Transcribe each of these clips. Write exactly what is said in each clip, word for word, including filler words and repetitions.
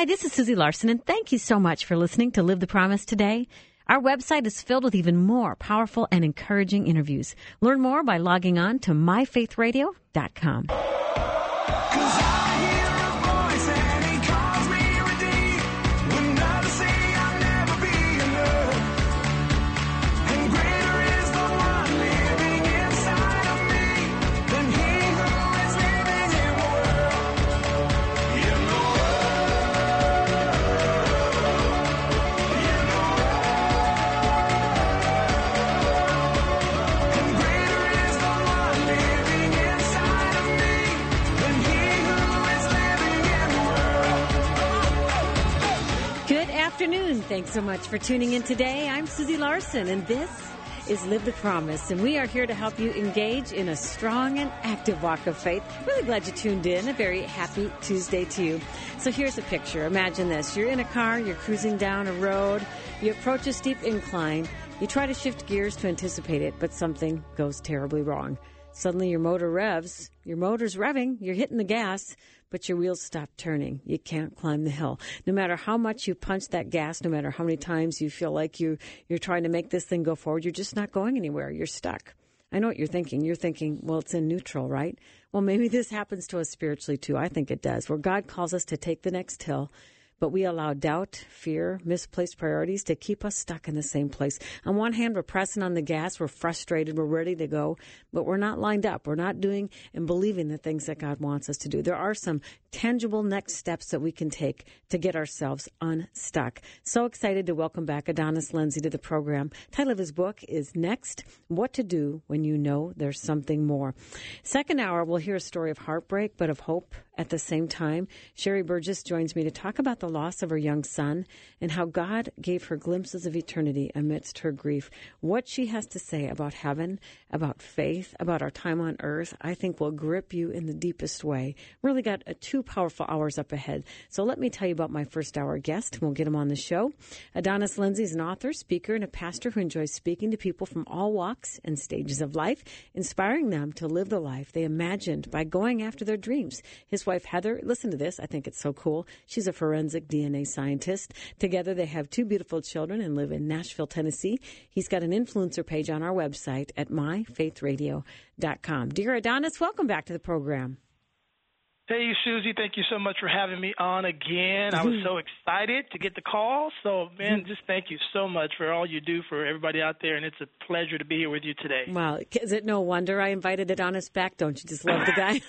Hi, this is Susie Larson, and thank you so much for listening to Live the Promise today. Our website is filled with even more powerful and encouraging interviews. Learn more by logging on to my faith radio dot com. Afternoon. Thanks so much for tuning in today. I'm Susie Larson, and this is Live the Promise, and we are here to help you engage in a strong and active walk of faith. Really glad you tuned in. A very happy Tuesday to you. So here's a picture. Imagine this. You're in a car. You're cruising down a road. You approach a steep incline. You try to shift gears to anticipate it, but something goes terribly wrong. Suddenly your motor revs. Your motor's revving. You're hitting the gas, but your wheels stop turning. You can't climb the hill. No matter how much you punch that gas, no matter how many times you feel like you, you're trying to make this thing go forward, you're just not going anywhere. You're stuck. I know what you're thinking. You're thinking, well, it's in neutral, right? Well, maybe this happens to us spiritually, too. I think it does, where God calls us to take the next hill, but we allow doubt, fear, misplaced priorities to keep us stuck in the same place. On one hand, we're pressing on the gas. We're frustrated. We're ready to go, but we're not lined up. We're not doing and believing the things that God wants us to do. There are some tangible next steps that we can take to get ourselves unstuck. So excited to welcome back Adonis Lindsay to the program. Title of his book is Next, What to Do When You Know There's Something More. Second hour, we'll hear a story of heartbreak, but of hope at the same time. Sherry Burgess joins me to talk about the loss of her young son and how God gave her glimpses of eternity amidst her grief. What she has to say about heaven, about faith, about our time on earth, I think will grip you in the deepest way. Really got a two powerful hours up ahead. So let me tell you about my first hour guest. We'll get him on the show. Adonis Lindsay is an author, speaker, and a pastor who enjoys speaking to people from all walks and stages of life, inspiring them to live the life they imagined by going after their dreams. His wife, Heather, listen to this. I think it's so cool. She's a forensic D N A scientist. Together, they have two beautiful children and live in Nashville, Tennessee. He's got an influencer page on our website at my faith radio dot com. Dear Adonis, welcome back to the program. Hey, Susie, thank you so much for having me on again. I was so excited to get the call. So, man, just thank you so much for all you do for everybody out there, and it's a pleasure to be here with you today. Well, is it no wonder I invited Adonis back? Don't you just love the guy?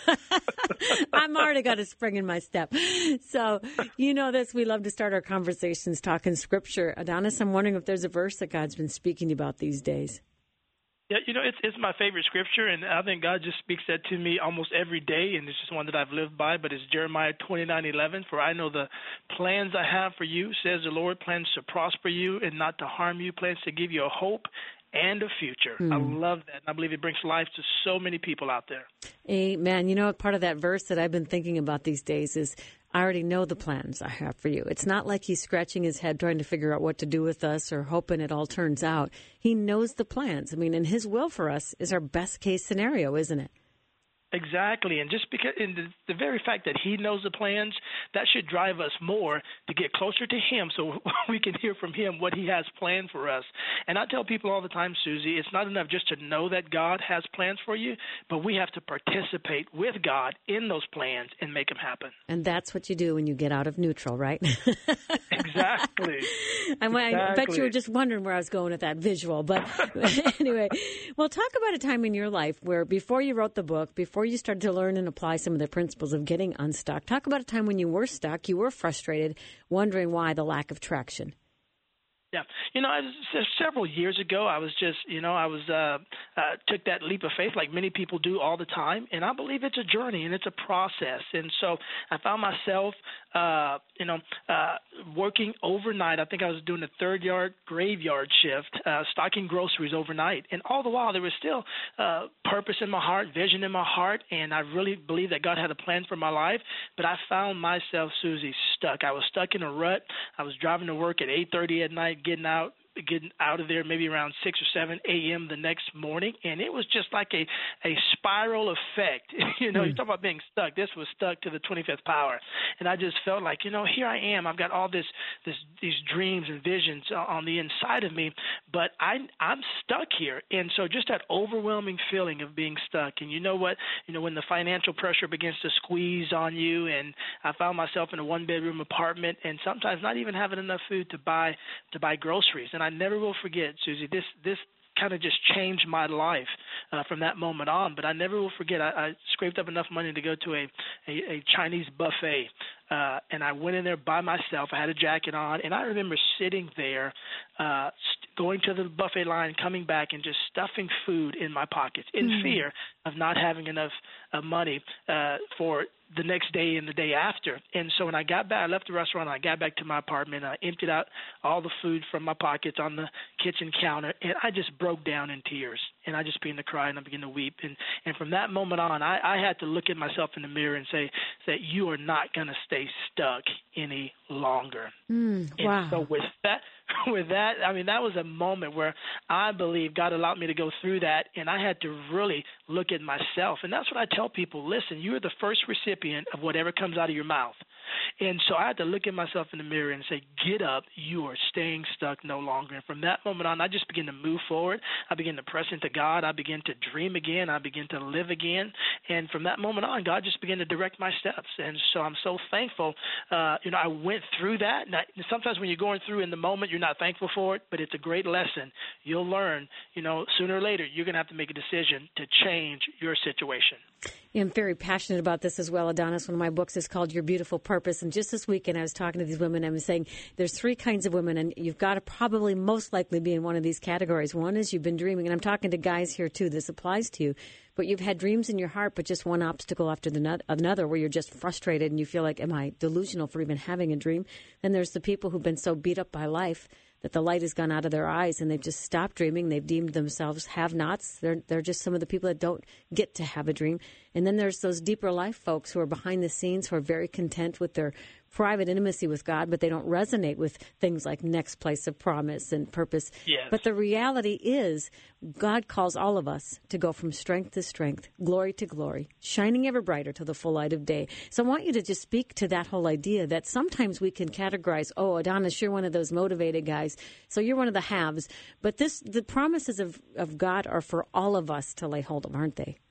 I'm already got a spring in my step. So, you know this, we love to start our conversations talking Scripture. Adonis, I'm wondering if there's a verse that God's been speaking about these days. Yeah, you know, it's it's my favorite scripture, and I think God just speaks that to me almost every day, and it's just one that I've lived by, but it's Jeremiah twenty-nine eleven, for I know the plans I have for you, says the Lord, plans to prosper you and not to harm you, plans to give you a hope and a future. Mm. I love that, and I believe it brings life to so many people out there. Amen. You know, part of that verse that I've been thinking about these days is, I already know the plans I have for you. It's not like he's scratching his head trying to figure out what to do with us or hoping it all turns out. He knows the plans. I mean, and his will for us is our best case scenario, isn't it? Exactly, and just because, and the, the very fact that he knows the plans, that should drive us more to get closer to him so we can hear from him what he has planned for us. And I tell people all the time, Susie, it's not enough just to know that God has plans for you, but we have to participate with God in those plans and make them happen. And that's what you do when you get out of neutral, right? Exactly. I, exactly. I bet you were just wondering where I was going with that visual. But anyway, well, talk about a time in your life where before you wrote the book, before you started to learn and apply some of the principles of getting unstuck. Talk about a time when you were stuck, you were frustrated, wondering why the lack of traction. Yeah. You know, I was, several years ago, I was just, you know, I was uh, uh, took that leap of faith like many people do all the time. And I believe it's a journey and it's a process. And so I found myself, uh, you know, uh, working overnight. I think I was doing a third yard graveyard shift, uh, stocking groceries overnight. And all the while, there was still uh, purpose in my heart, vision in my heart. And I really believe that God had a plan for my life. But I found myself, Susie, stuck. I was stuck in a rut. I was driving to work at eight thirty at night, getting out, get out of there maybe around six or seven a.m. the next morning, and it was just like a, a spiral effect. you know, mm. you talk about being stuck. This was stuck to the twenty-fifth power, and I just felt like, you know, here I am. I've got all this, this these dreams and visions on the inside of me, but I, I'm stuck here. And so just that overwhelming feeling of being stuck. And you know what? You know, when the financial pressure begins to squeeze on you, and I found myself in a one-bedroom apartment and sometimes not even having enough food to buy to buy groceries. And I never will forget, Susie, this this kind of just changed my life uh, from that moment on. But I never will forget, I, I scraped up enough money to go to a, a, a Chinese buffet, uh, and I went in there by myself. I had a jacket on, and I remember sitting there, uh, st- going to the buffet line, coming back, and just stuffing food in my pockets in mm. fear of not having enough uh, money uh, for the next day and the day after. And so when I got back, I left the restaurant, I got back to my apartment, I emptied out all the food from my pockets on the kitchen counter, and I just broke down in tears. And I just began to cry, and I began to weep. And, and from that moment on, I, I had to look at myself in the mirror and say that you are not going to stay stuck any longer. Mm, wow. And so with that, with that, I mean, that was a moment where I believe God allowed me to go through that, and I had to really look at myself. And that's what I tell people. Listen, you're the first recipient of whatever comes out of your mouth. And so I had to look at myself in the mirror and say, get up, you are staying stuck no longer. And from that moment on, I just began to move forward. I began to press into God. I began to dream again. I began to live again. And from that moment on, God just began to direct my steps. And so I'm so thankful. Uh, you know, I went through that. And I, sometimes when you're going through in the moment, you're not thankful for it, but it's a great lesson. You'll learn, you know, sooner or later, you're going to have to make a decision to change your situation. Yeah, I'm very passionate about this as well, Adonis. One of my books is called Your Beautiful Purpose. And just this weekend, I was talking to these women. I was saying there's three kinds of women, and you've got to probably most likely be in one of these categories. One is you've been dreaming, and I'm talking to guys here, too. This applies to you. But you've had dreams in your heart, but just one obstacle after the another where you're just frustrated and you feel like, am I delusional for even having a dream? Then there's the people who've been so beat up by life that the light has gone out of their eyes and they've just stopped dreaming. They've deemed themselves have-nots. They're, they're just some of the people that don't get to have a dream. And then there's those deeper life folks who are behind the scenes, who are very content with their private intimacy with God, but they don't resonate with things like next place of promise and purpose. Yes. But the reality is God calls all of us to go from strength to strength, glory to glory, shining ever brighter to the full light of day. So I want you to just speak to that whole idea that sometimes we can categorize, oh, Adonis, you're one of those motivated guys, so you're one of the haves. But this, the promises of, of God are for all of us to lay hold of, aren't they?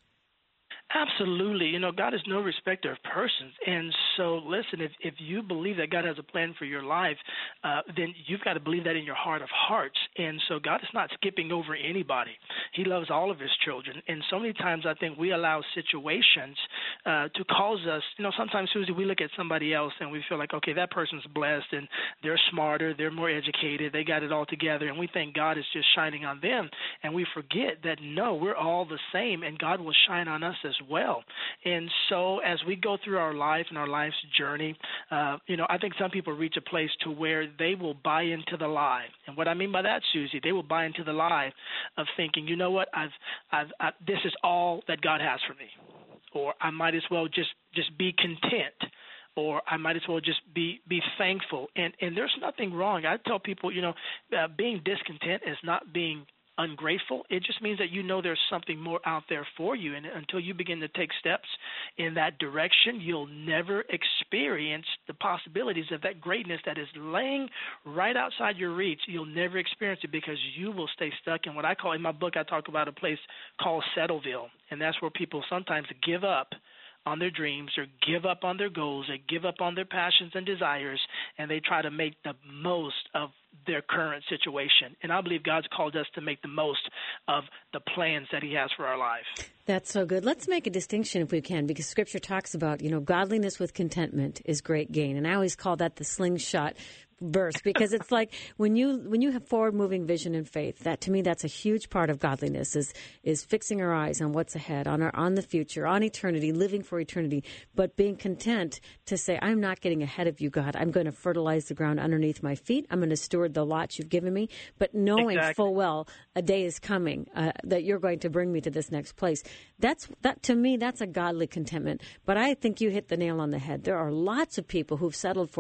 Absolutely. You know, God is no respecter of persons. And so, listen, if, if you believe that God has a plan for your life, uh, then you've got to believe that in your heart of hearts. And so God is not skipping over anybody. He loves all of his children. And so many times I think we allow situations uh, to cause us, you know, sometimes, Susie, we look at somebody else and we feel like, okay, that person's blessed and they're smarter, they're more educated, they got it all together. And we think God is just shining on them. And we forget that, no, we're all the same and God will shine on us as well. And so as we go through our life and our life's journey, uh, you know, I think some people reach a place to where they will buy into the lie. And what I mean by that, Susie, they will buy into the lie of thinking, you know what, I've, I've, I, this is all that God has for me. Or I might as well just, just be content. Or I might as well just be, be thankful. And, and there's nothing wrong. I tell people, you know, uh, being discontent is not being ungrateful. It just means that you know there's something more out there for you. And until you begin to take steps in that direction, you'll never experience the possibilities of that greatness that is laying right outside your reach. You'll never experience it because you will stay stuck in what I call, in my book, I talk about a place called Settleville. And that's where people sometimes give up on their dreams or give up on their goals or give up on their passions and desires, and they try to make the most of their current situation. And I believe God's called us to make the most of the plans that he has for our life. That's so good. Let's make a distinction if we can, because Scripture talks about, you know, godliness with contentment is great gain. And I always call that the slingshot verse, because it's like when you when you have forward-moving vision and faith, that to me that's a huge part of godliness, is is fixing our eyes on what's ahead, on our on the future, on eternity, living for eternity, but being content to say, I'm not getting ahead of you, God. I'm going to fertilize the ground underneath my feet. I'm going to steward the lot you've given me, but knowing exactly. full well a day is coming uh, that you're going to bring me to this next place. That's that to me, that's a godly contentment. But I think you hit the nail on the head. There are lots of people who've settled for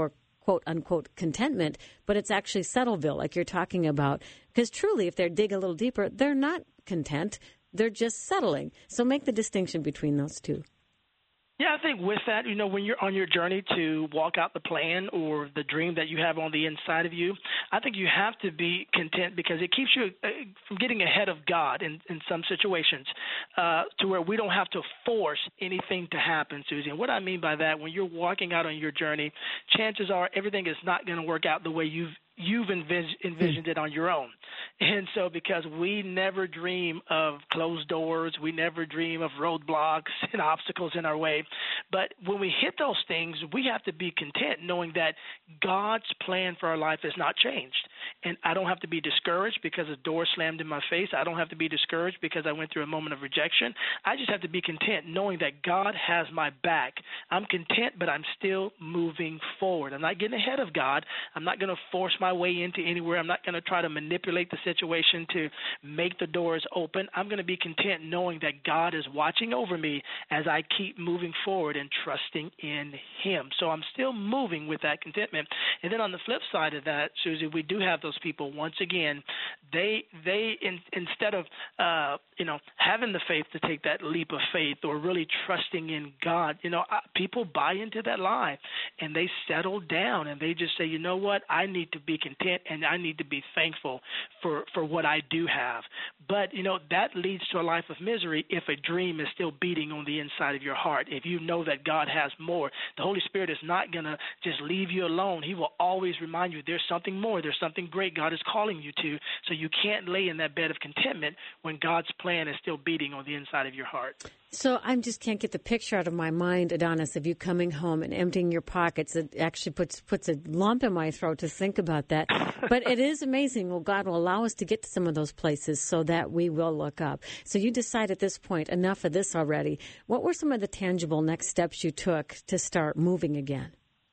quote unquote contentment, but it's actually Settleville, like you're talking about. Because truly, if they dig a little deeper, they're not content. They're just settling. So make the distinction between those two. Yeah, I think with that, you know, when you're on your journey to walk out the plan or the dream that you have on the inside of you, I think you have to be content because it keeps you from getting ahead of God in, in some situations uh, to where we don't have to force anything to happen, Susie. And what I mean by that, when you're walking out on your journey, chances are everything is not going to work out the way you've you've envis- envisioned it on your own. And so because we never dream of closed doors, we never dream of roadblocks and obstacles in our way. But when we hit those things, we have to be content knowing that God's plan for our life has not changed. And I don't have to be discouraged because a door slammed in my face. I don't have to be discouraged because I went through a moment of rejection. I just have to be content knowing that God has my back. I'm content, but I'm still moving forward. I'm not getting ahead of God. I'm not going to force my way into anywhere. I'm not going to try to manipulate the situation to make the doors open. I'm going to be content knowing that God is watching over me as I keep moving forward and trusting in Him. So I'm still moving with that contentment. And then on the flip side of that, Susie, we do have those people, once again, they they in, instead of uh, you know having the faith to take that leap of faith or really trusting in God, you know, people buy into that lie and they settle down and they just say, you know what, I need to be content and I need to be thankful for, for what I do have. But, you know, that leads to a life of misery if a dream is still beating on the inside of your heart. If you know that God has more, the Holy Spirit is not going to just leave you alone. He will always remind you there's something more, there's something great God is calling you to. So you can't lay in that bed of contentment when God's plan is still beating on the inside of your heart. So I just can't get the picture out of my mind, Adonis, of you coming home and emptying your pockets. It actually puts puts a lump in my throat to think about that. But it is amazing. Well, God will allow us to get to some of those places so that we will look up. So you decide at this point, enough of this already. What were some of the tangible next steps you took to start moving again?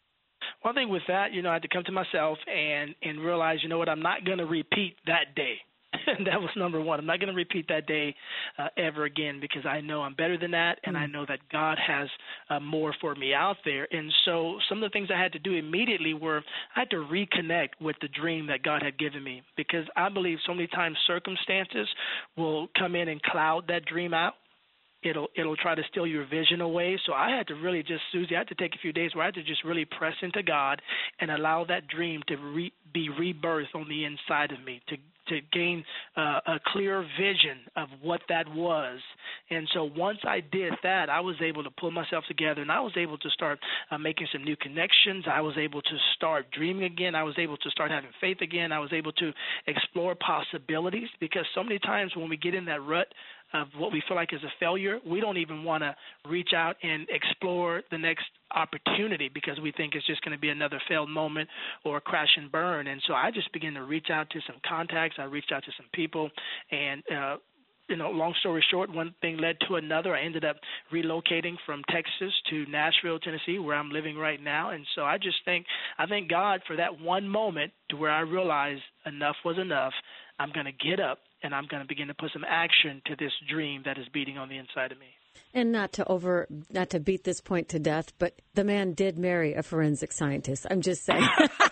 One thing with that, you know, I had to come to myself and, and realize, you know what, I'm not going to repeat that day. That was number one. I'm not going to repeat that day uh, ever again because I know I'm better than that, and I know that God has uh, more for me out there. And so some of the things I had to do immediately were I had to reconnect with the dream that God had given me because I believe so many times circumstances will come in and cloud that dream out. It'll it'll try to steal your vision away. So I had to really just, Susie, I had to take a few days where I had to just really press into God and allow that dream to re, be rebirthed on the inside of me, to to gain uh, a clear vision of what that was. And so once I did that, I was able to pull myself together, and I was able to start uh, making some new connections. I was able to start dreaming again. I was able to start having faith again. I was able to explore possibilities because so many times when we get in that rut of what we feel like is a failure, we don't even want to reach out and explore the next opportunity because we think it's just going to be another failed moment or a crash and burn. And so I just began to reach out to some contacts. I reached out to some people, and uh, you know, long story short, one thing led to another. I ended up relocating from Texas to Nashville, Tennessee, where I'm living right now. And so I just think I thank God for that one moment to where I realized enough was enough. I'm going to get up and I'm going to begin to put some action to this dream that is beating on the inside of me. And not to over, not to beat this point to death, but the man did marry a forensic scientist. I'm just saying.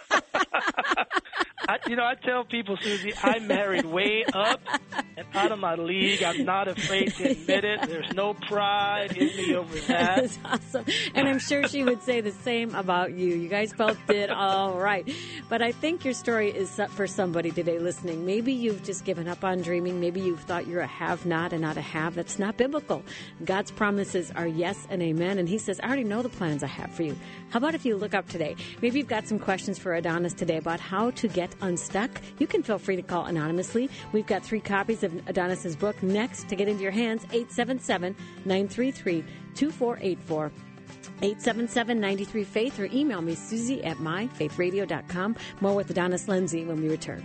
I, you know, I tell people, Susie, I married way up and out of my league. I'm not afraid to admit it. There's no pride in me over that. That's awesome. And I'm sure she would say the same about you. You guys both did all right. But I think your story is for somebody today listening. Maybe you've just given up on dreaming. Maybe you've thought you're a have-not and not a have. That's not biblical. God's promises are yes and amen. And He says, I already know the plans I have for you. How about if you look up today? Maybe you've got some questions for Adonis today about how to get unstuck. You can feel free to call anonymously. We've got three copies of Adonis's book next to get into your hands. eight seven seven, nine three three, two four eight four. eight seven seven, nine three, faith, or email me, Susie at my faith radio dot com. More with Adonis Lindsay when we return.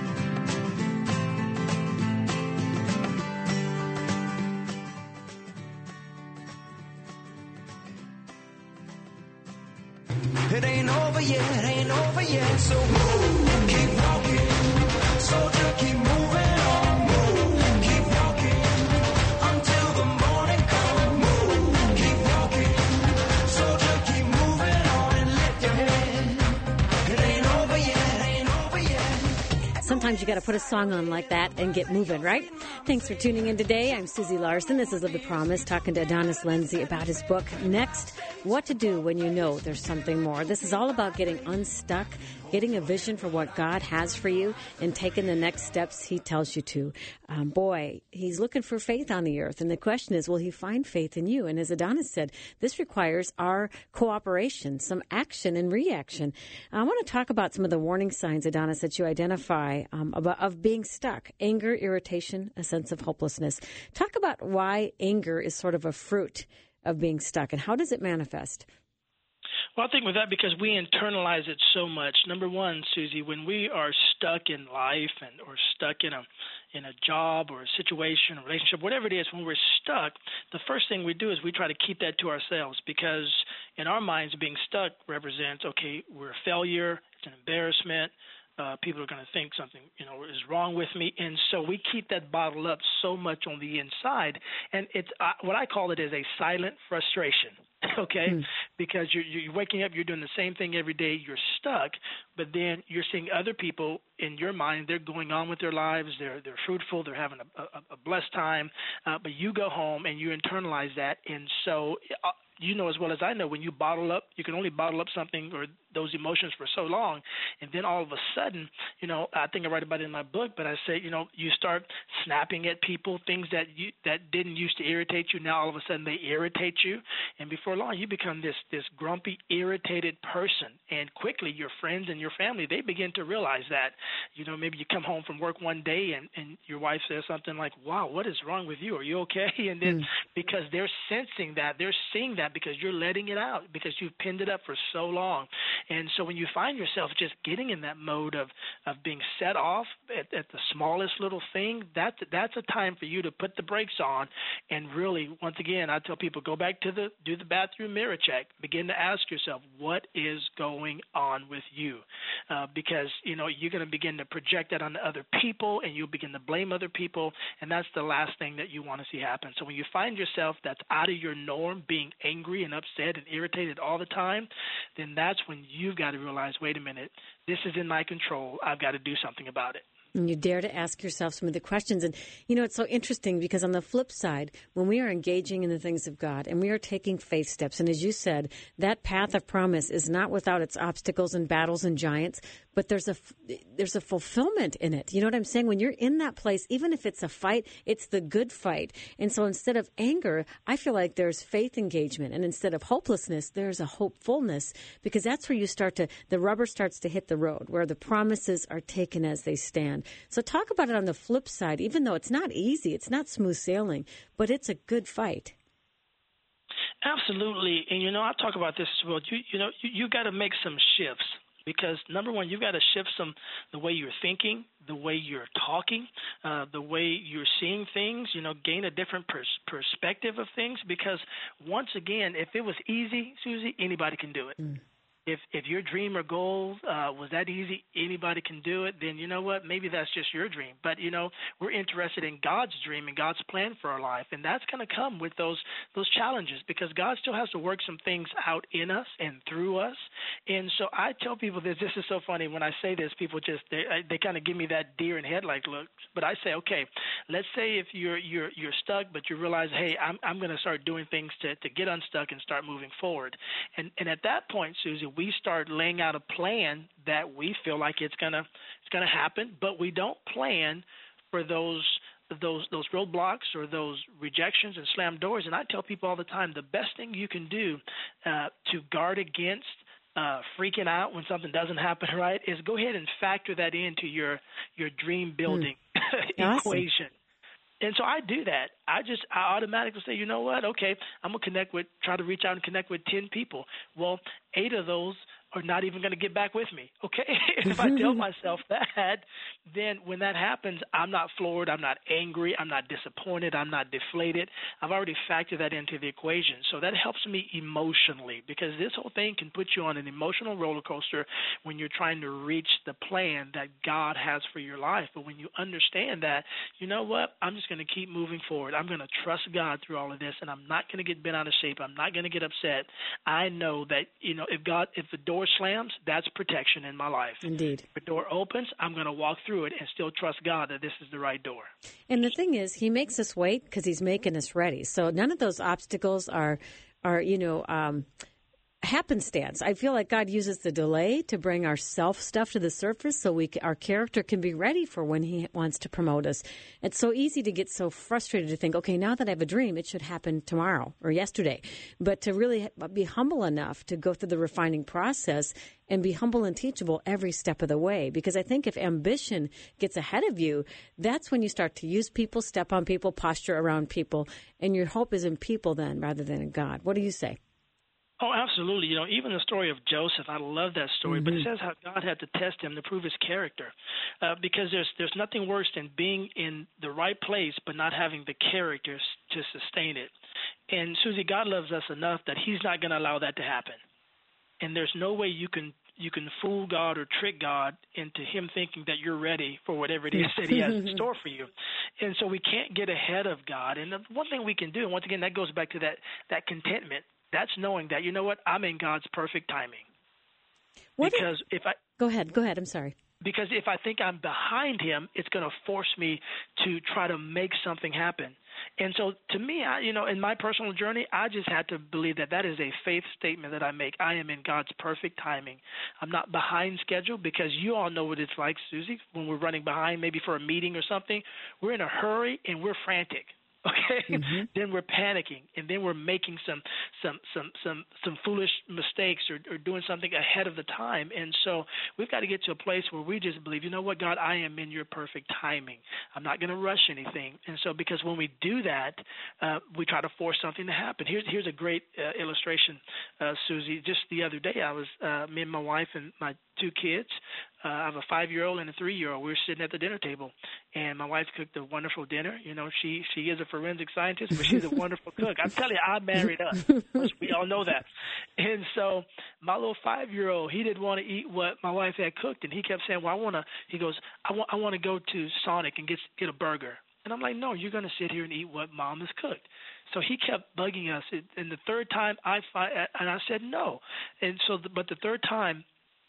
It ain't over yet, ain't over yet, so move, keep walking, soldier, keep moving on, move, keep walking, until the morning comes, move, keep walking, soldier, keep moving on, and lift your head, sometimes you got to put a song on like that and get moving, right? Thanks for tuning in today. I'm Susie Larson. This is Live the Promise, talking to Adonis Lindsay about his book, Next, What to Do When You Know There's Something More. This is all about getting unstuck, getting a vision for what God has for you, and taking the next steps he tells you to. Um, boy, he's looking for faith on the earth. And the question is, will he find faith in you? And as Adonis said, this requires our cooperation, some action and reaction. I want to talk about some of the warning signs, Adonis, that you identify um, about, of being stuck. Anger, irritation, a sense of hopelessness. Talk about why anger is sort of a fruit of being stuck, and how does it manifest? Well, I think with that, because we internalize it so much. Number one, Susie, when we are stuck in life and or stuck in a in a job or a situation, a relationship, whatever it is, when we're stuck, the first thing we do is we try to keep that to ourselves, because in our minds, being stuck represents, okay, we're a failure, it's an embarrassment. Uh, people are going to think something, you know, is wrong with me, and so we keep that bottled up so much on the inside, and it's uh, what I call it is a silent frustration. Okay, mm. because you're, you're waking up, you're doing the same thing every day, you're stuck, but then you're seeing other people in your mind, they're going on with their lives, they're they're fruitful, they're having a, a, a blessed time, uh, but you go home and you internalize that, and so uh, you know as well as I know, when you bottle up, you can only bottle up something or those emotions for so long, and then all of a sudden, you know, I think I write about it in my book, but I say, you know, you start snapping at people, things that you that didn't used to irritate you, now all of a sudden they irritate you, and before long you become this this grumpy, irritated person, and quickly your friends and your family, they begin to realize that. You know, maybe you come home from work one day and, and your wife says something like, wow, what is wrong with you? Are you okay? And then mm. because they're sensing that, they're seeing that because you're letting it out, because you've pinned it up for so long. And so when you find yourself just getting in that mode of, of being set off at, at the smallest little thing, that's, that's a time for you to put the brakes on and really, once again, I tell people, go back to the, do the bathroom mirror check. Begin to ask yourself, what is going on with you? Uh, because, you know, you're going to begin to project that on other people, and you'll begin to blame other people, and that's the last thing that you want to see happen. So when you find yourself that's out of your norm, being angry and upset and irritated all the time, then that's when you've got to realize, wait a minute, this is in my control. I've got to do something about it. And you dare to ask yourself some of the questions. And, you know, it's so interesting because on the flip side, when we are engaging in the things of God and we are taking faith steps, and as you said, that path of promise is not without its obstacles and battles and giants, but there's a, there's a fulfillment in it. You know what I'm saying? When you're in that place, even if it's a fight, it's the good fight. And so instead of anger, I feel like there's faith engagement. And instead of hopelessness, there's a hopefulness, because that's where you start to, the rubber starts to hit the road, where the promises are taken as they stand. So talk about it on the flip side, even though it's not easy, it's not smooth sailing, but it's a good fight. Absolutely. And, you know, I talk about this as well. You, you know, you, you got to make some shifts. Because, number one, you've got to shift some the way you're thinking, the way you're talking, uh, the way you're seeing things, you know, gain a different pers- perspective of things. Because, once again, if it was easy, Susie, anybody can do it. Mm. If if your dream or goal uh, was that easy, anybody can do it, then you know what? Maybe that's just your dream. But, you know, we're interested in God's dream and God's plan for our life, and that's going to come with those those challenges, because God still has to work some things out in us and through us. And so I tell people this. This is so funny. When I say this, people just they they kind of give me that deer in headlight look. But I say, okay, let's say if you're you're you're stuck, but you realize, hey, I'm I'm going to start doing things to to get unstuck and start moving forward. And and at that point, Susie, we start laying out a plan that we feel like it's gonna it's gonna happen, but we don't plan for those those those roadblocks or those rejections and slam doors. And I tell people all the time, the best thing you can do uh, to guard against uh, freaking out when something doesn't happen right is go ahead and factor that into your your dream building mm. equation. Awesome. And so I do that. I just I automatically say, you know what? Okay, I'm gonna connect with, try to reach out and connect with ten people. Well, eight of those are not even going to get back with me, okay? If I tell myself that, then when that happens, I'm not floored, I'm not angry, I'm not disappointed, I'm not deflated. I've already factored that into the equation. So that helps me emotionally, because this whole thing can put you on an emotional roller coaster when you're trying to reach the plan that God has for your life. But when you understand that, you know what, I'm just going to keep moving forward. I'm going to trust God through all of this, and I'm not going to get bent out of shape. I'm not going to get upset. I know that, you know, if God, if the door door slams, that's protection in my life. Indeed. If the door opens, I'm going to walk through it and still trust God that this is the right door. And the thing is, he makes us wait because he's making us ready. So none of those obstacles are, are you know, um, happenstance. I feel like God uses the delay to bring our self stuff to the surface so we, our character can be ready for when he wants to promote us. It's so easy to get so frustrated to think, okay, now that I have a dream, it should happen tomorrow or yesterday. But to really be humble enough to go through the refining process and be humble and teachable every step of the way. Because I think if ambition gets ahead of you, that's when you start to use people, step on people, posture around people, and your hope is in people then rather than in God. What do you say? Oh, absolutely. You know, even the story of Joseph, I love that story, mm-hmm. but it says how God had to test him to prove his character, uh, because there's there's nothing worse than being in the right place but not having the character to sustain it. And, Susie, God loves us enough that he's not going to allow that to happen. And there's no way you can you can fool God or trick God into him thinking that you're ready for whatever it is that he has in store for you. And so we can't get ahead of God. And the one thing we can do, and once again, that goes back to that, that contentment, that's knowing that, you know what, I'm in God's perfect timing. What because if, if I Go ahead. Go ahead. I'm sorry. Because if I think I'm behind him, it's going to force me to try to make something happen. And so to me, I, you know, in my personal journey, I just had to believe that that is a faith statement that I make. I am in God's perfect timing. I'm not behind schedule, because you all know what it's like, Susie, when we're running behind maybe for a meeting or something. We're in a hurry and we're frantic. Okay, mm-hmm. Then we're panicking, and then we're making some some some some some foolish mistakes or, or doing something ahead of the time. And so we've got to get to a place where we just believe, you know what, God, I am in your perfect timing. I'm not going to rush anything. And so because when we do that, uh, we try to force something to happen. Here's here's a great uh, illustration, uh, Susie. Just the other day, I was uh, me and my wife and my two kids. Uh, I have a five-year-old and a three-year-old. We were sitting at the dinner table, and my wife cooked a wonderful dinner. You know, she she is a forensic scientist, but she's a wonderful cook. I'm telling you, I married up. We all know that. And so my little five-year-old, he didn't want to eat what my wife had cooked, and he kept saying, well, I want to, he goes, I want I want to go to Sonic and get get a burger. And I'm like, no, you're going to sit here and eat what Mom has cooked. So he kept bugging us. And the third time, I and I said no. And so, the, but the third time,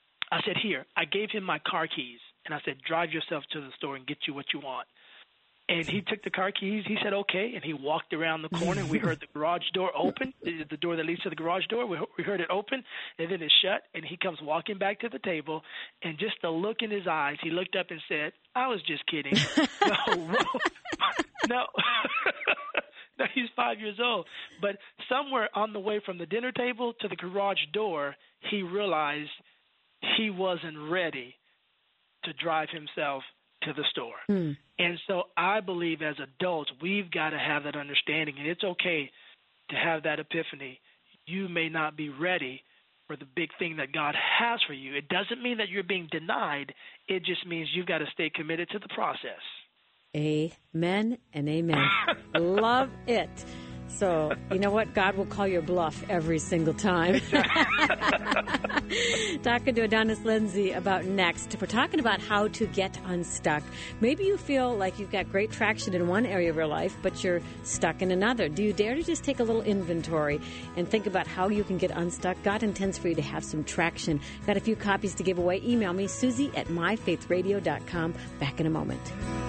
I said, here, I gave him my car keys, and I said, drive yourself to the store and get you what you want. And he took the car keys. He said, okay, and he walked around the corner. We heard the garage door open, the door that leads to the garage door. We, we heard it open, and then it shut, and he comes walking back to the table, and just the look in his eyes, he looked up and said, I was just kidding. No, no. No, he's five years old. But somewhere on the way from the dinner table to the garage door, he realized he wasn't ready to drive himself to the store. Mm. And so I believe as adults, we've got to have that understanding, and it's okay to have that epiphany. You may not be ready for the big thing that God has for you. It doesn't mean that you're being denied. It just means you've got to stay committed to the process. Amen and amen. Love it. So, you know what? God will call your bluff every single time. Talking to Adonis Lindsay about next. We're talking about how to get unstuck. Maybe you feel like you've got great traction in one area of your life, but you're stuck in another. Do you dare to just take a little inventory and think about how you can get unstuck? God intends for you to have some traction. Got a few copies to give away. Email me, Susie at my faith radio dot com. Back in a moment.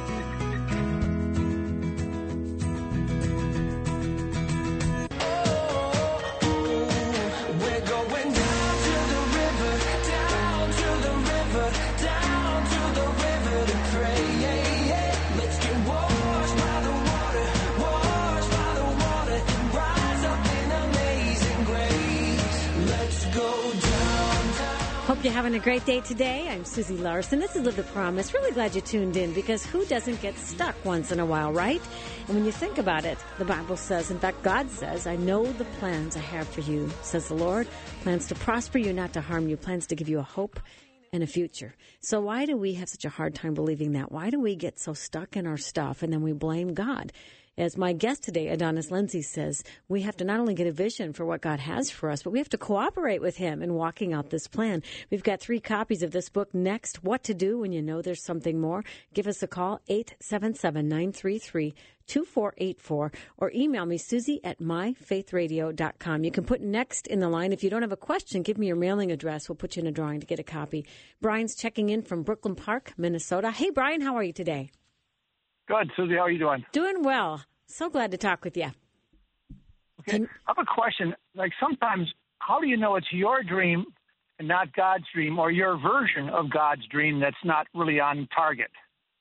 Hope you're having a great day today. I'm Susie Larson. This is Live the Promise. Really glad you tuned in, because who doesn't get stuck once in a while, right? And when you think about it, the Bible says, in fact, God says, I know the plans I have for you, says the Lord. Plans to prosper you, not to harm you. Plans to give you a hope and a future. So why do we have such a hard time believing that? Why do we get so stuck in our stuff and then we blame God? As my guest today, Adonis Lindsay, says, we have to not only get a vision for what God has for us, but we have to cooperate with him in walking out this plan. We've got three copies of this book next, What to Do When You Know There's Something More. Give us a call, eight seven seven, nine three three, two four eight four, or email me, Susie at my faith radio dot com. You can put next in the line. If you don't have a question, give me your mailing address. We'll put you in a drawing to get a copy. Brian's checking in from Brooklyn Park, Minnesota. Hey, Brian, how are you today? Good. Susie, how are you doing? Doing well. So glad to talk with you. Okay. I have a question. Like sometimes, how do you know it's your dream and not God's dream, or your version of God's dream that's not really on target?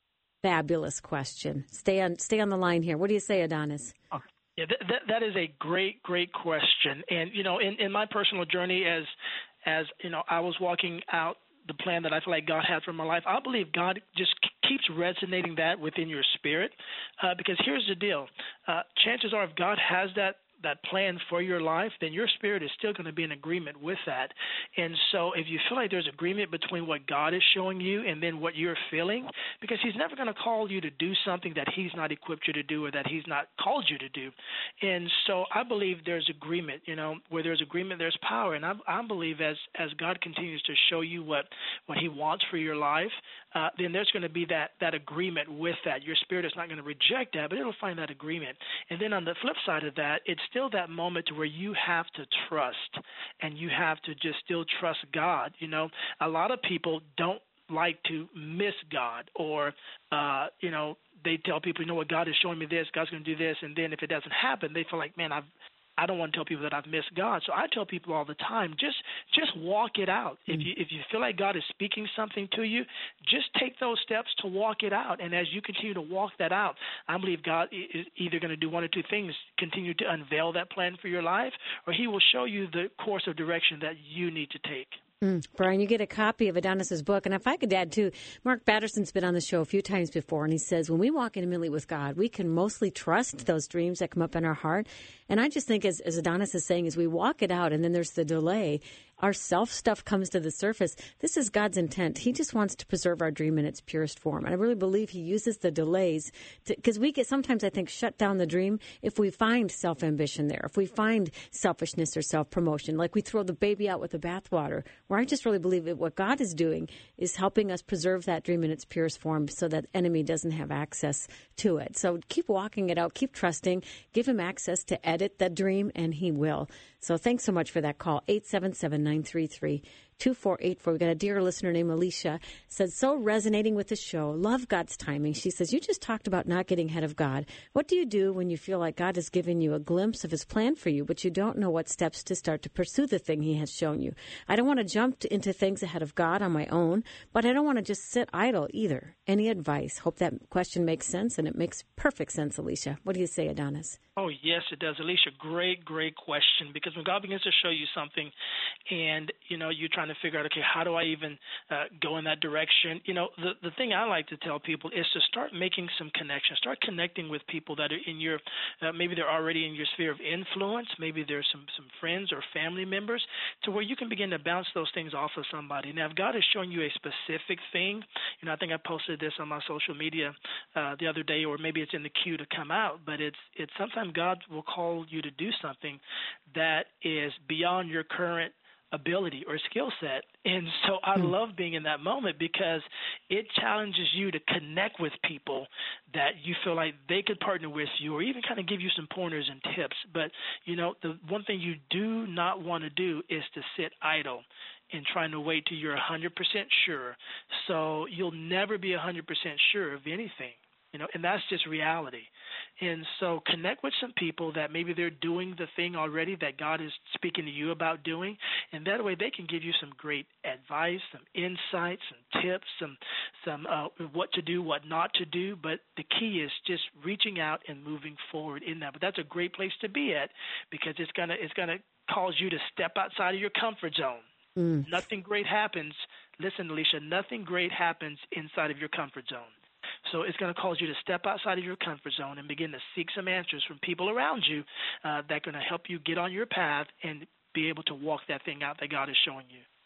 Fabulous question. Stay on stay on the line here. What do you say, Adonis? Okay. Yeah, that, that that is a great, great question. And you know, in, in my personal journey, as as you know, I was walking out the plan that I feel like God had for my life, I believe God just keeps resonating that within your spirit. Uh, because here's the deal: uh, chances are, if God has that that plan for your life, then your spirit is still going to be in agreement with that. And so if you feel like there's agreement between what God is showing you and then what you're feeling, because he's never going to call you to do something that he's not equipped you to do or that he's not called you to do. And so I believe there's agreement. You know, where there's agreement, there's power. And I, I believe as as God continues to show you what, what he wants for your life, uh, then there's going to be that, that agreement with that. Your spirit is not going to reject that, but it'll find that agreement. And then on the flip side of that, it's still that moment to where you have to trust, and you have to just still trust God. You know, a lot of people don't like to miss God, or, uh, you know, they tell people, you know what, God is showing me this, God's going to do this, and then if it doesn't happen, they feel like, man, I've I don't want to tell people that I've missed God. So I tell people all the time, just just walk it out. Mm. If you if you feel like God is speaking something to you, just take those steps to walk it out. And as you continue to walk that out, I believe God is either going to do one or two things: continue to unveil that plan for your life, or he will show you the course of direction that you need to take. Mm. Brian, you get a copy of Adonis's book. And if I could add, too, Mark Batterson's been on the show a few times before, and he says when we walk intimately with God, we can mostly trust those dreams that come up in our heart. And I just think, as, as Adonis is saying, as we walk it out and then there's the delay, our self stuff comes to the surface. This is God's intent. He just wants to preserve our dream in its purest form. And I really believe he uses the delays because we get sometimes, I think, shut down the dream if we find self-ambition there, if we find selfishness or self-promotion, like we throw the baby out with the bathwater, where I just really believe that what God is doing is helping us preserve that dream in its purest form so that enemy doesn't have access to it. So keep walking it out, keep trusting, give him access to edit that dream, and he will. So thanks so much for that call, eight seven seven, nine three three, two four eight four. We've got a dear listener named Alicia, says, so resonating with the show. Love God's timing. She says, you just talked about not getting ahead of God. What do you do when you feel like God has given you a glimpse of his plan for you, but you don't know what steps to start to pursue the thing he has shown you? I don't want to jump into things ahead of God on my own, but I don't want to just sit idle either. Any advice? Hope that question makes sense, and it makes perfect sense, Alicia. What do you say, Adonis? Oh, yes, it does. Alicia, great, great question, because when God begins to show you something and, you know, you're trying to figure out, okay, how do I even uh, go in that direction? You know, the, the thing I like to tell people is to start making some connections. Start connecting with people that are in your, uh, maybe they're already in your sphere of influence. Maybe there's some, some friends or family members to where you can begin to bounce those things off of somebody. Now, if God is showing you a specific thing, you know, I think I posted this on my social media uh, the other day, or maybe it's in the queue to come out, but it's it's sometimes God will call you to do something that is beyond your current ability or skill set. And so I mm. love being in that moment because it challenges you to connect with people that you feel like they could partner with you or even kind of give you some pointers and tips. But, you know, the one thing you do not want to do is to sit idle and trying to wait till you're one hundred percent sure. So you'll never be one hundred percent sure of anything. You know, and that's just reality. And so connect with some people that maybe they're doing the thing already that God is speaking to you about doing, and that way they can give you some great advice, some insights, some tips, some some uh, what to do, what not to do. But the key is just reaching out and moving forward in that. But that's a great place to be at because it's gonna it's gonna cause you to step outside of your comfort zone. Mm. Nothing great happens. Listen, Alicia, nothing great happens inside of your comfort zone. So it's going to cause you to step outside of your comfort zone and begin to seek some answers from people around you uh, that are going to help you get on your path and be able to walk that thing out that God is showing you.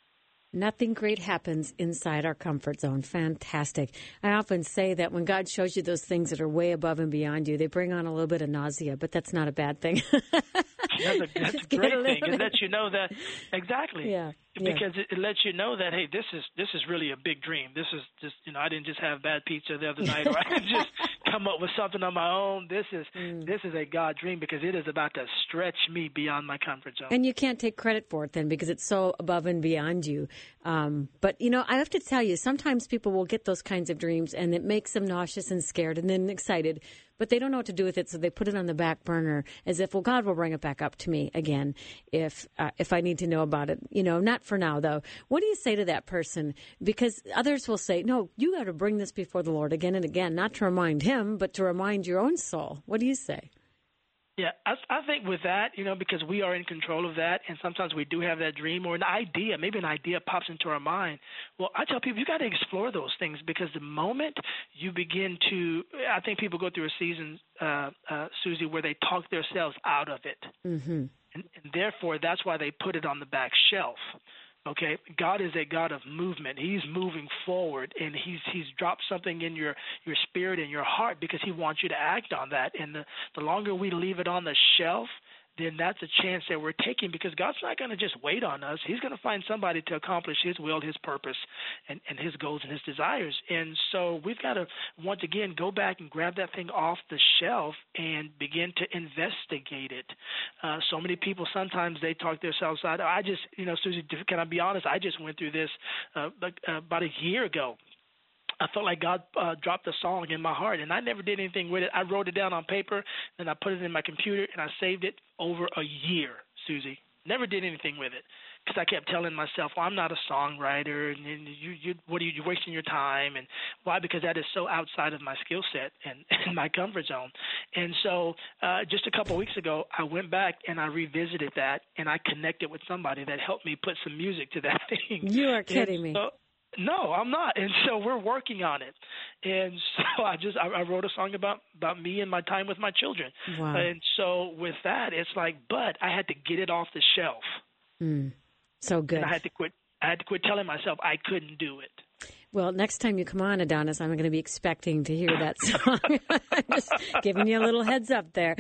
Nothing great happens inside our comfort zone. Fantastic. I often say that when God shows you those things that are way above and beyond you, they bring on a little bit of nausea, but that's not a bad thing. That's a, that's a great a thing. It lets you know that exactly. Yeah. Because yeah. it, it lets you know that, hey, this is this is really a big dream. This is just, you know, I didn't just have bad pizza the other night, or I didn't just come up with something on my own. This is mm. this is a God dream because it is about to stretch me beyond my comfort zone. And you can't take credit for it then because it's so above and beyond you. Um, but, you know, I have to tell you, sometimes people will get those kinds of dreams and it makes them nauseous and scared and then excited, but they don't know what to do with it, so they put it on the back burner as if, well, God will bring it back up to me again if uh, if I need to know about it. You know, not for now, though. What do you say to that person? Because others will say, no, you got to bring this before the Lord again and again, not to remind him, but to remind your own soul. What do you say? Yeah, I, I think with that, you know, because we are in control of that, and sometimes we do have that dream or an idea, maybe an idea pops into our mind. Well, I tell people you got to explore those things because the moment you begin to, I think people go through a season, uh, uh, Susie, where they talk themselves out of it. Mm-hmm. And, and therefore, that's why they put it on the back shelf. Okay, God is a God of movement. He's moving forward, and he's he's dropped something in your, your spirit and your heart because he wants you to act on that. And the, the longer we leave it on the shelf, then that's a chance that we're taking because God's not going to just wait on us. He's going to find somebody to accomplish his will, his purpose, and, and his goals and his desires. And so we've got to, once again, go back and grab that thing off the shelf and begin to investigate it. Uh, so many people, sometimes they talk themselves out. I just, you know, Susie, can I be honest? I just went through this uh, about a year ago. I felt like God uh, dropped a song in my heart, and I never did anything with it. I wrote it down on paper, and I put it in my computer, and I saved it over a year, Susie. Never did anything with it because I kept telling myself, well, I'm not a songwriter, and you, you, what are you, you're wasting your time. And why? Because that is so outside of my skill set and, and my comfort zone. And so uh, just a couple of weeks ago, I went back and I revisited that, and I connected with somebody that helped me put some music to that thing. You are kidding and me. So, no, I'm not, and so we're working on it. And so I just I, I wrote a song about, about me and my time with my children. Wow. And so with that, it's like, but I had to get it off the shelf. Mm, so good. And I had to quit. I had to quit telling myself I couldn't do it. Well, next time you come on, Adonis, I'm going to be expecting to hear that song. I'm just giving you a little heads up there.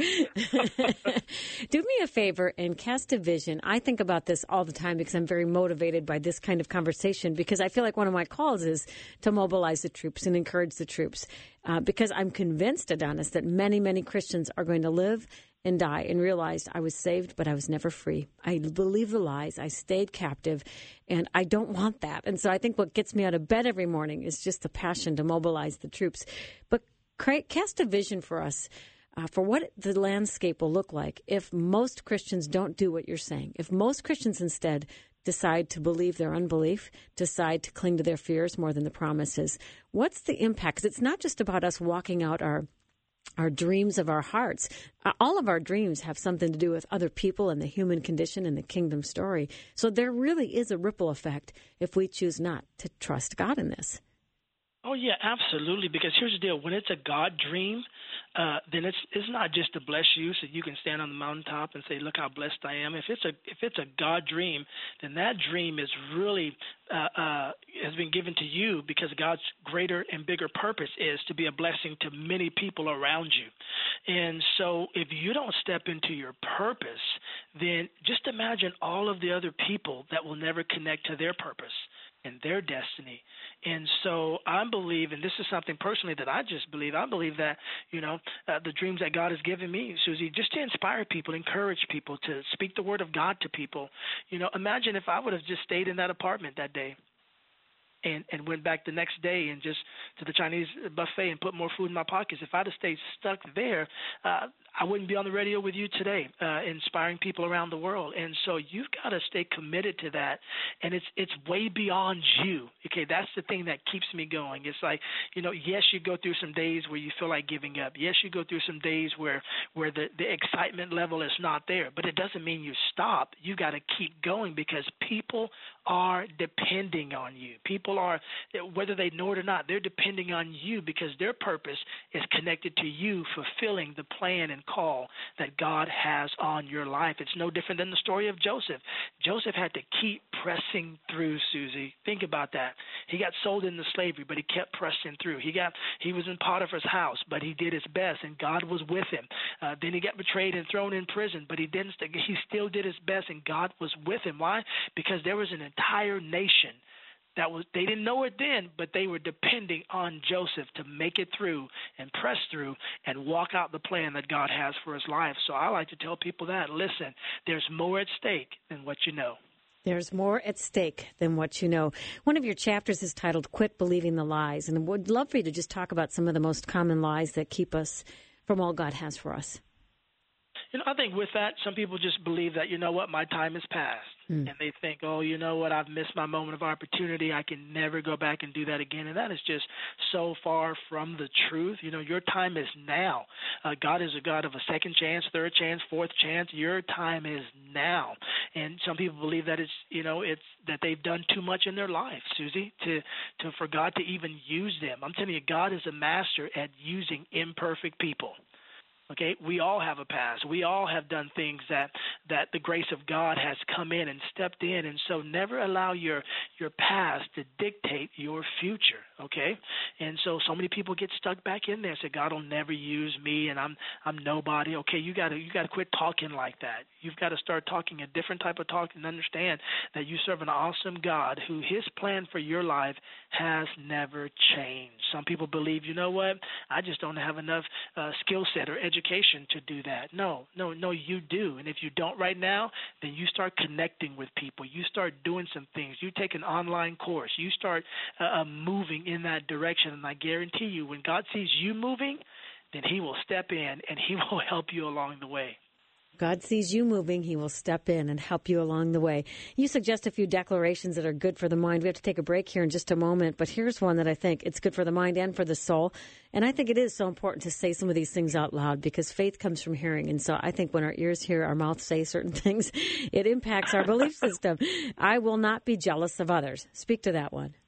Do me a favor and cast a vision. I think about this all the time because I'm very motivated by this kind of conversation because I feel like one of my calls is to mobilize the troops and encourage the troops uh, because I'm convinced, Adonis, that many, many Christians are going to live and die and realized I was saved, but I was never free. I believed the lies. I stayed captive, and I don't want that. And so I think what gets me out of bed every morning is just the passion to mobilize the troops. But cast a vision for us uh, for what the landscape will look like if most Christians don't do what you're saying. If most Christians instead decide to believe their unbelief, decide to cling to their fears more than the promises. What's the impact? Because it's not just about us walking out our our dreams of our hearts. Uh, all of our dreams have something to do with other people and the human condition and the kingdom story. So there really is a ripple effect if we choose not to trust God in this. Oh, yeah, absolutely. Because here's the deal. When it's a God dream, uh, then it's it's not just to bless you so you can stand on the mountaintop and say, look how blessed I am. If it's a if it's a God dream, then that dream is really uh, uh, has been given to you because God's greater and bigger purpose is to be a blessing to many people around you. And so if you don't step into your purpose, then just imagine all of the other people that will never connect to their purpose and their destiny. And so I believe, and this is something personally that I just believe, I believe that, you know, uh, the dreams that God has given me, Susie, just to inspire people, encourage people, to speak the word of God to people. You know, imagine if I would have just stayed in that apartment that day and, and went back the next day and just to the Chinese buffet and put more food in my pockets. If I'd have stayed stuck there, uh, I wouldn't be on the radio with you today, uh, inspiring people around the world. And so you've got to stay committed to that. And it's it's way beyond you. Okay, that's the thing that keeps me going. It's like, you know, yes, you go through some days where you feel like giving up. Yes, you go through some days where, where the, the excitement level is not there. But it doesn't mean you stop. You got to keep going because people are depending on you. People are, whether they know it or not, they're depending on you because their purpose is connected to you fulfilling the plan and call that God has on your life. It's no different than the story of Joseph. Joseph had to keep pressing through, Susie. Think about that. He got sold into slavery, but he kept pressing through. He got he was in Potiphar's house, but he did his best, and God was with him. Uh, then he got betrayed and thrown in prison, but he didn't. He still did his best, and God was with him. Why? Because there was an entire nation that was, they didn't know it then, but they were depending on Joseph to make it through and press through and walk out the plan that God has for his life. So I like to tell people that, listen, there's more at stake than what you know. There's more at stake than what you know. One of your chapters is titled Quit Believing the Lies, and I would love for you to just talk about some of the most common lies that keep us from all God has for us. You know, I think with that, some people just believe that, you know what, my time is past. Mm. And they think, oh, you know what, I've missed my moment of opportunity. I can never go back and do that again. And that is just so far from the truth. You know, your time is now. Uh, God is a God of a second chance, third chance, fourth chance. Your time is now. And some people believe that it's, you know, it's that they've done too much in their life, Susie, to, to for God to even use them. I'm telling you, God is a master at using imperfect people. Okay, we all have a past. We all have done things that, that the grace of God has come in and stepped in. And so never allow your your past to dictate your future, okay? And so so many people get stuck back in there and say, God will never use me and I'm I'm nobody. Okay, you gotta you gotta quit talking like that. You've got to start talking a different type of talk and understand that you serve an awesome God who his plan for your life has never changed. Some people believe, you know what, I just don't have enough uh, skill set or education to do that. No, no, no, you do. And if you don't right now, then you start connecting with people. You start doing some things. You take an online course. You start uh, moving in that direction. And I guarantee you, when God sees you moving, then he will step in and he will help you along the way. God sees you moving, he will step in and help you along the way. You suggest a few declarations that are good for the mind. We have to take a break here in just a moment, but here's one that I think it's good for the mind and for the soul. And I think it is so important to say some of these things out loud because faith comes from hearing. And so I think when our ears hear our mouths say certain things, it impacts our belief system. I will not be jealous of others. Speak to that one.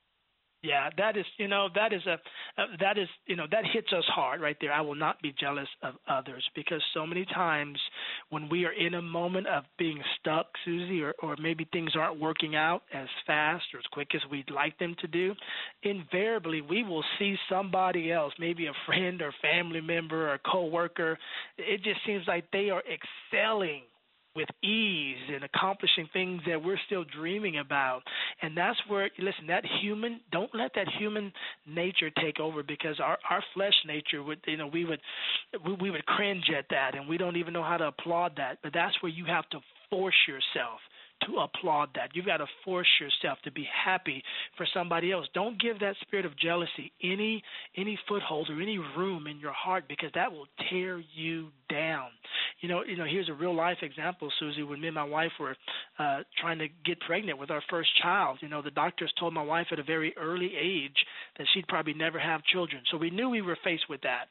Yeah, that is, you know, that is a, uh, that is, you know, that hits us hard right there. I will not be jealous of others because so many times when we are in a moment of being stuck, Susie, or, or maybe things aren't working out as fast or as quick as we'd like them to do, invariably we will see somebody else, maybe a friend or family member or coworker. It just seems like they are excelling with ease and accomplishing things that we're still dreaming about. And that's where, listen, that human, don't let that human nature take over because our, our flesh nature would, you know, we would, we, we would cringe at that and we don't even know how to applaud that. But that's where you have to force yourself to applaud that. You've got to force yourself to be happy for somebody else. Don't give that spirit of jealousy any any foothold or any room in your heart because that will tear you down. You know, you know. Here's a real life example, Susie. When me and my wife were uh, trying to get pregnant with our first child, you know, the doctors told my wife at a very early age that she'd probably never have children. So we knew we were faced with that.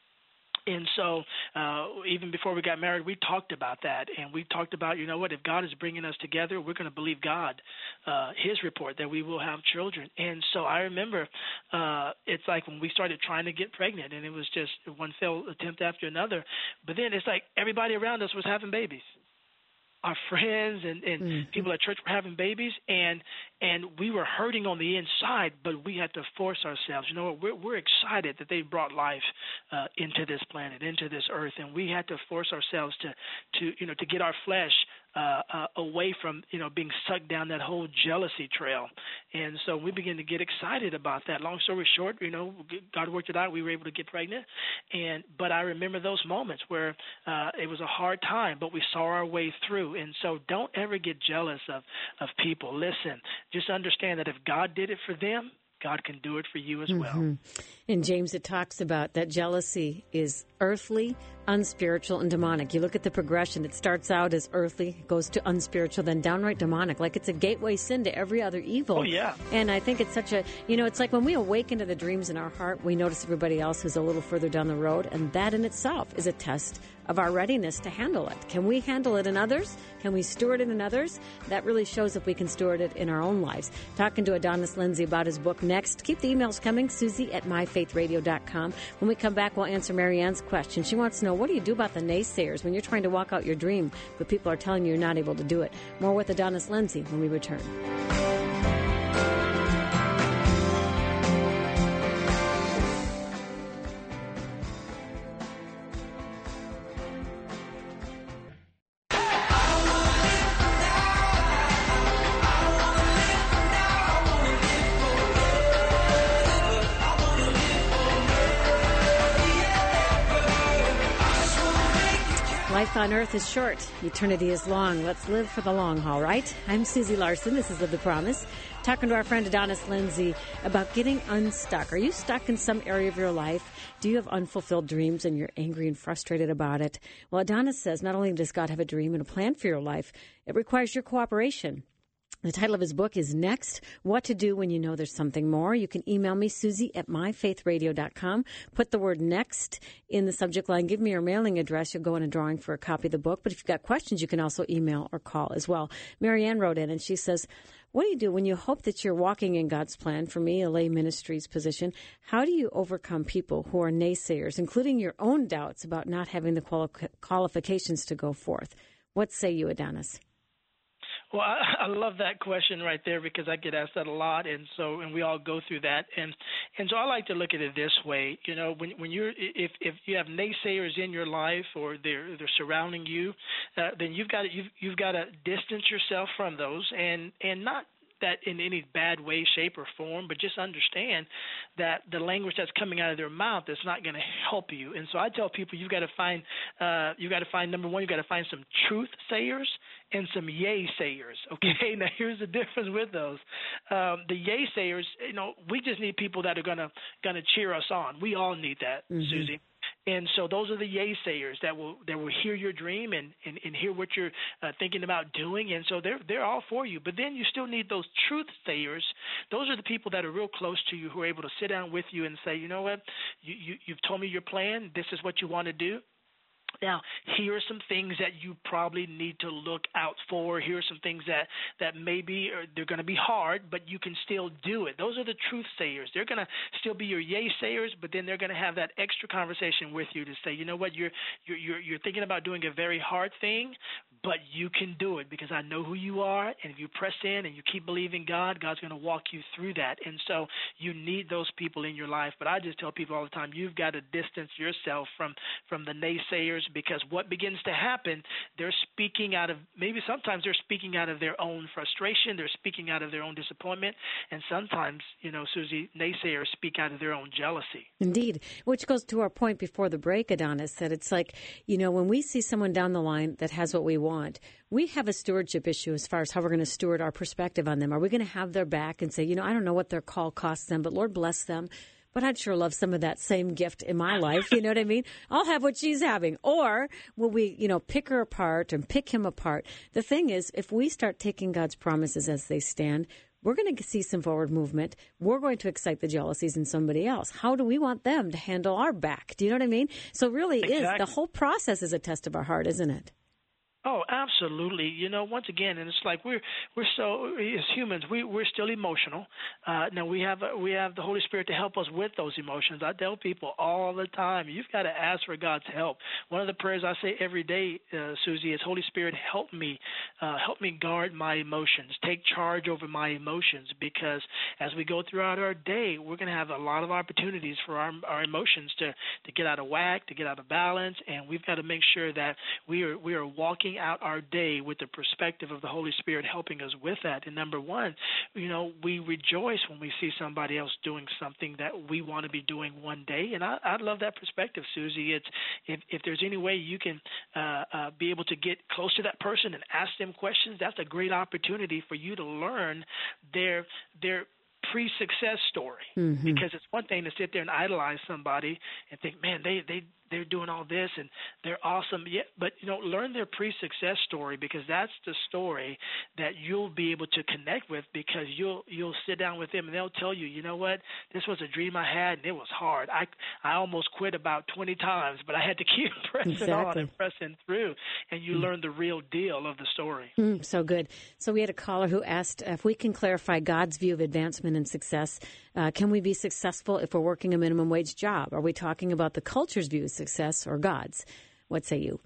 And so uh, even before we got married, we talked about that. And we talked about, you know what, if God is bringing us together, we're going to believe God, uh, his report that we will have children. And so I remember uh, it's like when we started trying to get pregnant, and it was just one failed attempt after another. But then it's like everybody around us was having babies. Our friends and, and mm-hmm. people at church were having babies, and and we were hurting on the inside, but we had to force ourselves. You know, we're, we're excited that they brought life uh, into this planet, into this earth, and we had to force ourselves to, to you know, to get our flesh uh, uh, away from, you know, being sucked down that whole jealousy trail. And so we began to get excited about that. Long story short, you know, God worked it out. We were able to get pregnant, and but I remember those moments where uh, it was a hard time, but we saw our way through. And so don't ever get jealous of, of people. Listen, just understand that if God did it for them, God can do it for you as well. Mm-hmm. In James, it talks about that jealousy is earthly, unspiritual and demonic. You look at the progression. It starts out as earthly, goes to unspiritual, then downright demonic. Like it's a gateway sin to every other evil. Oh, yeah. And I think it's such a, you know, it's like when we awaken to the dreams in our heart, we notice everybody else who's a little further down the road. And that in itself is a test of our readiness to handle it. Can we handle it in others? Can we steward it in others? That really shows if we can steward it in our own lives. Talking to Adonis Lindsay about his book next. Keep the emails coming, Susie at my faith radio dot com. When we come back, we'll answer Marianne's question. She wants to know, what do you do about the naysayers when you're trying to walk out your dream, but people are telling you you're not able to do it? More with Adonis Lindsay when we return. Life on earth is short. Eternity is long. Let's live for the long haul, right? I'm Susie Larson. This is Live the Promise. Talking to our friend Adonis Lindsay about getting unstuck. Are you stuck in some area of your life? Do you have unfulfilled dreams and you're angry and frustrated about it? Well, Adonis says not only does God have a dream and a plan for your life, it requires your cooperation. The title of his book is Next, What to Do When You Know There's Something More. You can email me, Susie at my faith radio dot com. Put the word next in the subject line. Give me your mailing address. You'll go in a drawing for a copy of the book. But if you've got questions, you can also email or call as well. Marianne wrote in and she says, what do you do when you hope that you're walking in God's plan? For me, a lay ministry's position, how do you overcome people who are naysayers, including your own doubts about not having the quali- qualifications to go forth? What say you, Adonis? Well, I, I love that question right there because I get asked that a lot, and so and we all go through that, and and so I like to look at it this way. You know, when when you're if if you have naysayers in your life or they're they're surrounding you, uh, then you've got to, you've you've got to distance yourself from those, and and not that in any bad way, shape, or form, but just understand that the language that's coming out of their mouth is not going to help you. And so I tell people you've got to find, uh, you've got to find, number one, you've got to find some truth sayers and some yay sayers. Okay, now here's the difference with those. Um, the yay sayers, you know, we just need people that are going to going to cheer us on. We all need that, mm-hmm. Susie. And so those are the yay sayers that will that will hear your dream and, and, and hear what you're uh, thinking about doing. And so they're they're all for you. But then you still need those truth sayers. Those are the people that are real close to you who are able to sit down with you and say, you know what, you, you, you've told me your plan. This is what you want to do. Now, here are some things that you probably need to look out for. Here are some things that, that maybe are, they're going to be hard, but you can still do it. Those are the truth sayers. They're going to still be your yay sayers, but then they're going to have that extra conversation with you to say, you know what, you're you're you're, you're thinking about doing a very hard thing, but you can do it because I know who you are, and if you press in and you keep believing God, God's going to walk you through that. And so you need those people in your life. But I just tell people all the time, you've got to distance yourself from, from the naysayers, because what begins to happen, they're speaking out of, maybe sometimes they're speaking out of their own frustration, they're speaking out of their own disappointment, and sometimes, you know, Susie, naysayers speak out of their own jealousy. Indeed, which goes to our point before the break, Adonis, that it's like, you know, when we see someone down the line that has what we want, we have a stewardship issue as far as how we're going to steward our perspective on them. Are we going to have their back and say, you know, I don't know what their call costs them, but Lord bless them, but I'd sure love some of that same gift in my life. You know what I mean? I'll have what she's having. Or will we, you know, pick her apart and pick him apart? The thing is, if we start taking God's promises as they stand, we're going to see some forward movement. We're going to excite the jealousies in somebody else. How do we want them to handle our back? Do you know what I mean? So really exactly. is the whole process is a test of our heart, isn't it? Oh, absolutely. You know, once again, and it's like we're we're so as humans, we we're still emotional. Uh, now we have we have the Holy Spirit to help us with those emotions. I tell people all the time, you've got to ask for God's help. One of the prayers I say every day, uh, Susie, is Holy Spirit, help me, uh, help me guard my emotions, take charge over my emotions, because as we go throughout our day, we're going to have a lot of opportunities for our our emotions to to get out of whack, to get out of balance, and we've got to make sure that we are we are walking out our day with the perspective of the Holy Spirit helping us with that. And number one, you know, we rejoice when we see somebody else doing something that we want to be doing one day. And I, I love that perspective, Susie. It's if, if there's any way you can uh, uh, be able to get close to that person and ask them questions, that's a great opportunity for you to learn their their pre-success story. Mm-hmm. Because it's one thing to sit there and idolize somebody and think, man, they they they're doing all this and they're awesome. Yeah, but, you know, learn their pre-success story, because that's the story that you'll be able to connect with, because you'll you'll sit down with them and they'll tell you, you know what, this was a dream I had and it was hard. I I almost quit about twenty times, but I had to keep pressing exactly. on and pressing through, and you mm. learn the real deal of the story. Mm, so good. So we had a caller who asked if we can clarify God's view of advancement and success. Uh, can we be successful if we're working a minimum wage job? Are we talking about the culture's view of success or God's? What say you?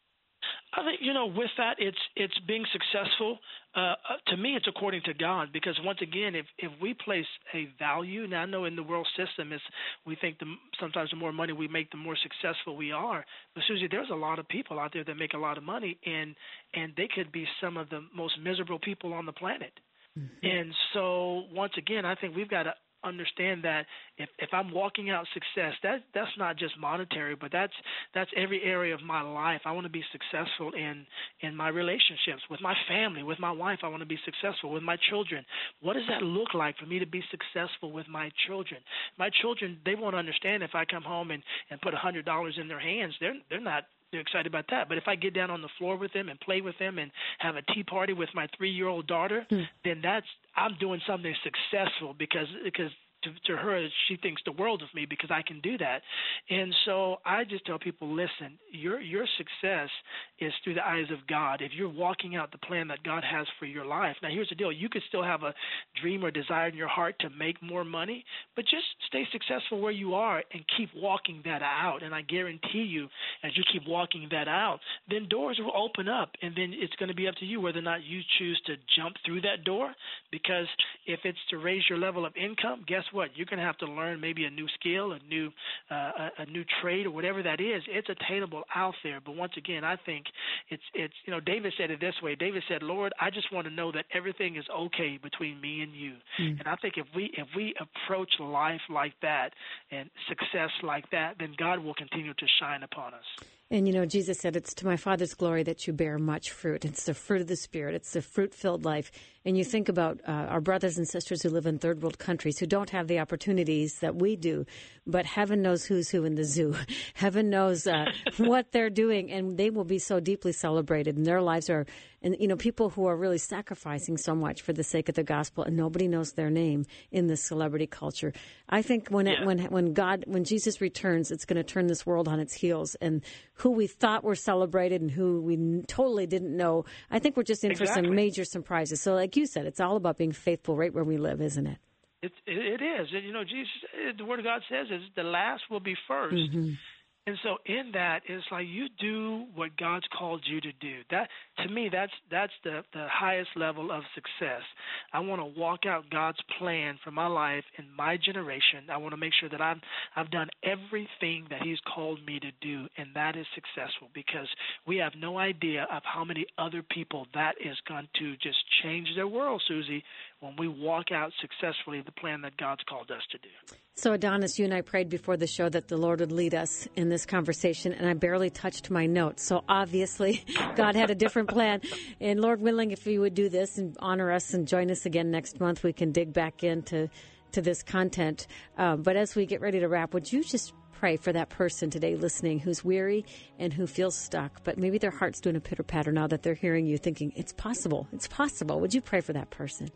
I think, you know, with that, it's it's being successful. Uh, to me, it's according to God, because once again, if, if we place a value, now I know in the world system, is we think the, sometimes the more money we make, the more successful we are. But Susie, there's a lot of people out there that make a lot of money, and and they could be some of the most miserable people on the planet. Mm-hmm. And so once again, I think we've got to understand that if, if I'm walking out success, that that's not just monetary, but that's that's every area of my life. I want to be successful in in my relationships with my family, with my wife. I want to be successful with my children. What does that look like for me to be successful with my children? My children, they won't understand if I come home and, and put one hundred dollars in their hands. They're they're not They're excited about that. But if I get down on the floor with them and play with them and have a tea party with my three-year-old daughter, mm. then that's I'm doing something successful, because because to, to her, she thinks the world of me because I can do that. And so I just tell people, listen, your your success is through the eyes of God. If you're walking out the plan that God has for your life. Now, here's the deal. You could still have a dream or desire in your heart to make more money, but just stay successful where you are and keep walking that out. And I guarantee you, as you keep walking that out, then doors will open up, and then it's going to be up to you whether or not you choose to jump through that door, because if it's to raise your level of income, guess what? You're going to have to learn maybe a new skill, a new uh, a, a new trade, or whatever that is. It's attainable out there. But once again, I think it's it's you know, David said it this way. David said, "Lord, I just want to know that everything is okay between me and you." Mm. And I think if we if we approach life like that and success like that, then God will continue to shine upon us. And, you know, Jesus said, it's to my Father's glory that you bear much fruit. It's the fruit of the Spirit. It's the fruit-filled life. And you think about uh, our brothers and sisters who live in third world countries who don't have the opportunities that we do, but heaven knows who's who in the zoo. Heaven knows uh, what they're doing, and they will be so deeply celebrated. And their lives are, and you know, people who are really sacrificing so much for the sake of the gospel, and nobody knows their name in this celebrity culture. I think when yeah. it, when when God, when Jesus returns, it's going to turn this world on its heels, and who we thought were celebrated and who we n- totally didn't know. I think we're just in exactly. for some major surprises. So, like you said, it's all about being faithful right where we live, isn't it? It, it is. And, you know, Jesus, the Word of God says is the last will be first. Mm-hmm. And so in that, it's like you do what God's called you to do. That, to me, that's that's the, the highest level of success. I want to walk out God's plan for my life in my generation. I want to make sure that I've, I've done everything that he's called me to do, and that is successful, because we have no idea of how many other people that is going to just change their world, Susie, when we walk out successfully the plan that God's called us to do. So, Adonis, you and I prayed before the show that the Lord would lead us in this conversation, and I barely touched my notes. So, obviously, God had a different plan. And Lord willing, if you would do this and honor us and join us again next month, we can dig back into to this content. Uh, but as we get ready to wrap, would you just pray for that person today listening who's weary and who feels stuck, but maybe their heart's doing a pitter-patter now that they're hearing you, thinking, it's possible, it's possible. Would you pray for that person?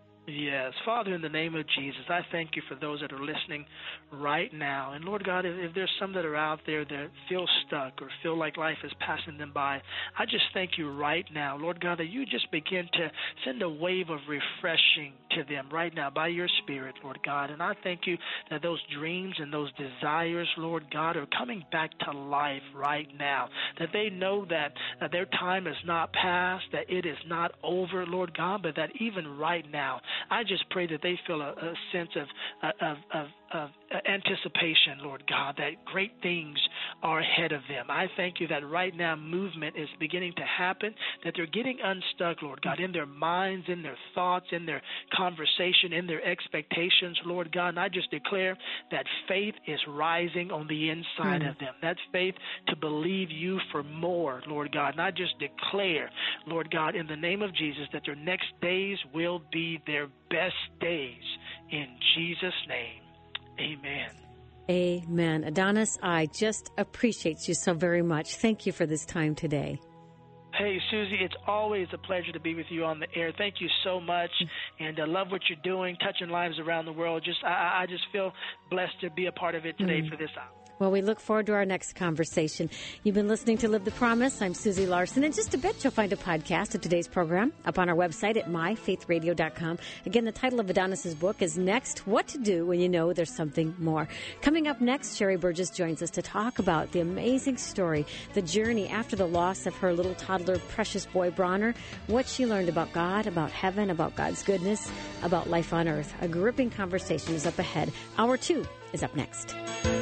Yes. Father, in the name of Jesus, I thank you for those that are listening right now. And Lord God, if, if there's some that are out there that feel stuck or feel like life is passing them by, I just thank you right now, Lord God, that you just begin to send a wave of refreshing to them right now by your Spirit, Lord God. And I thank you that those dreams and those desires, Lord God, are coming back to life right now, that they know that uh, their time is not past, that it is not over, Lord God, but that even right now, I just pray that they feel a, a sense of, of, of, of anticipation, Lord God, that great things are ahead of them. I thank you that right now movement is beginning to happen, that they're getting unstuck, Lord God, in their minds, in their thoughts, in their conversation, in their expectations, Lord God. And I just declare that faith is rising on the inside mm. of them. That's faith to believe you for more, Lord God. And I just declare, Lord God, in the name of Jesus, that their next days will be their best days. In Jesus' name, amen. Amen. Adonis, I just appreciate you so very much. Thank you for this time today. Hey, Susie, it's always a pleasure to be with you on the air. Thank you so much, and I love what you're doing, touching lives around the world. Just, I, I just feel blessed to be a part of it today mm. for this hour. Well, we look forward to our next conversation. You've been listening to Live the Promise. I'm Susie Larson. In just a bit, you'll find a podcast of today's program up on our website at my faith radio dot com. Again, the title of Adonis's book is Next, What to Do When You Know There's Something More. Coming up next, Sherry Burgess joins us to talk about the amazing story, the journey after the loss of her little toddler, precious boy Bronner, what she learned about God, about heaven, about God's goodness, about life on earth. A gripping conversation is up ahead. Hour two is up next.